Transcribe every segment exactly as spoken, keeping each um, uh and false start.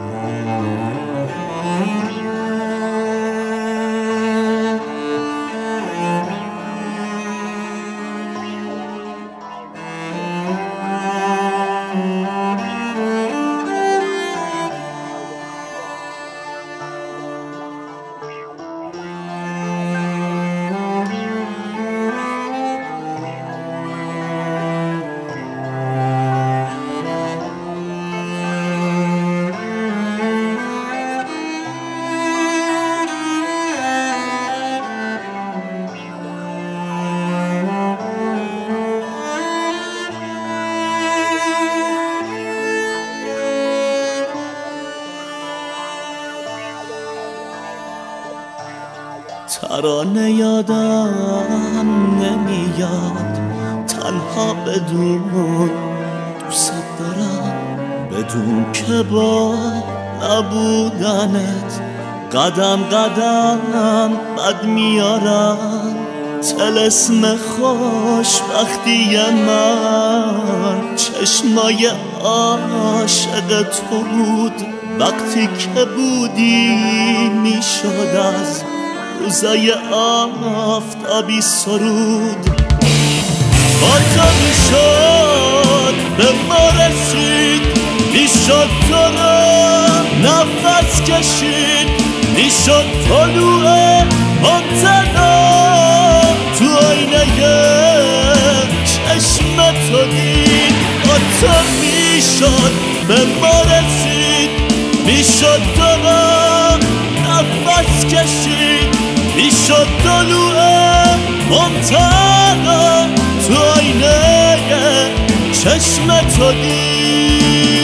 ترانه یادم نمیاد تنها بدون دوست دارم، بدون که با نبودنت قدم قدم بد میارم. طلسم خوشبختی من چشمای عاشق تو بود، وقتی که بودی میشد از روزای آفتابی سرود. با تو میشد به ما رسید، میشد تو را نفس کشید، میشد طلوع منتقا تو آینه چشم تو دید. با تو میشد به ما رسید، میشد تو را نفس کشید، میشد طلوع منتقا تو آینه چشم تو دید.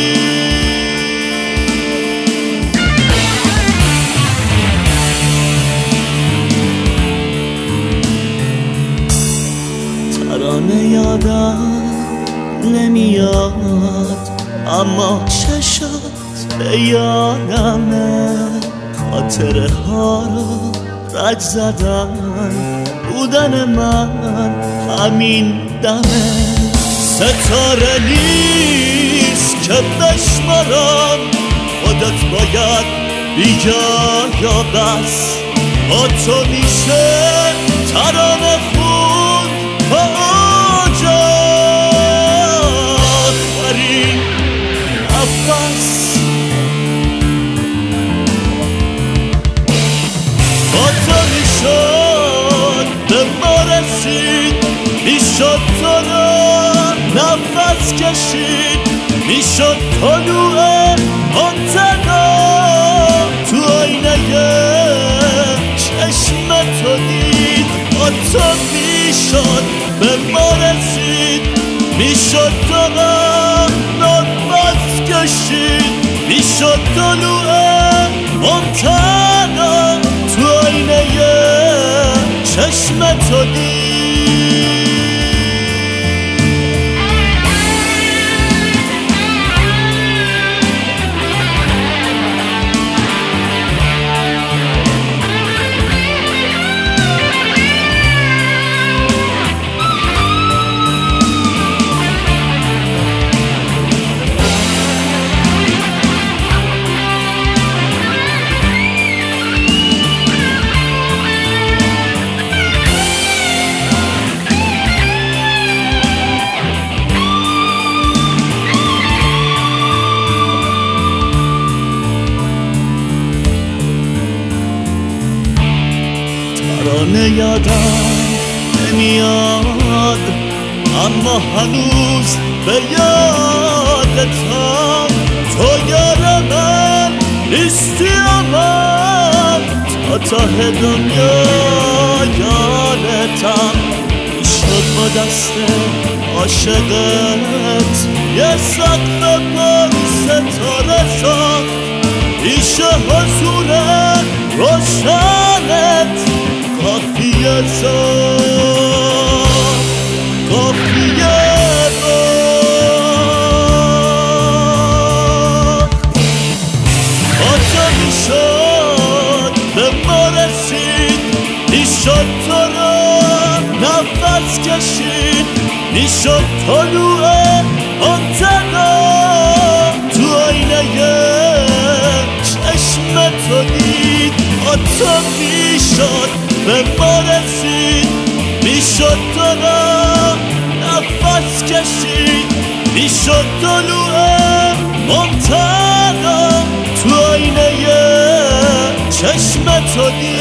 ترانه یادم نمیاد اما چشات به یادمه، خاطره ها رو رج زدن بودن من همین دمه. ستاره نیست که بشمارم، خودت باید بیا یا بس. با تو میشه ترانه خون با آج آخرین نفس. با تو میشد به ما رسید، میشد تو را نفس کشید، میشد طلوع منتقا تو آینه چشم تو دید. با تو میشد به ما رسید، میشد تو را نفس کشید، میشد طلوع منتقا تو آینه چشم تو دید. ترانه یادم نمیاد اما هنوز به یادتم. تو یار من نیستی اما تا ته دنیا یادتم. میشد با دست عاشقت یه سقف پر ستاره ساخت، پیش حضور روشنت کافیه ساخت، کافیه باخت. با تو میشد به ما رسید، میشد تو را نفس کشید، میشد طلوع منتقا تو آینه تو میشد به ما رسید، میشد تو را نفس کشید، میشد طلوع ممتدا تو آینه چشم تو دید.